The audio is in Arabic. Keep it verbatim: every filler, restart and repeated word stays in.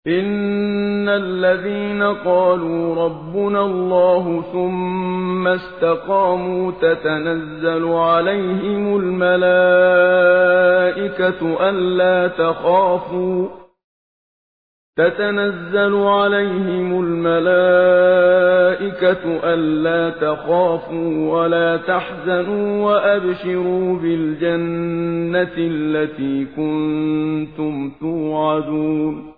إِنَّ الَّذِينَ قَالُوا رَبُّنَا اللَّهُ ثُمَّ اسْتَقَامُوا تَتَنَزَّلُ عَلَيْهِمُ الْمَلَائِكَةُ أَلَّا تَخَافُوا تَتَنَزَّلُ عَلَيْهِمُ الْمَلَائِكَةُ أَلَّا تَخَافُوا وَلَا تَحْزَنُوا وَأَبْشِرُوا بِالْجَنَّةِ الَّتِي كُنتُمْ تُوعَدُونَ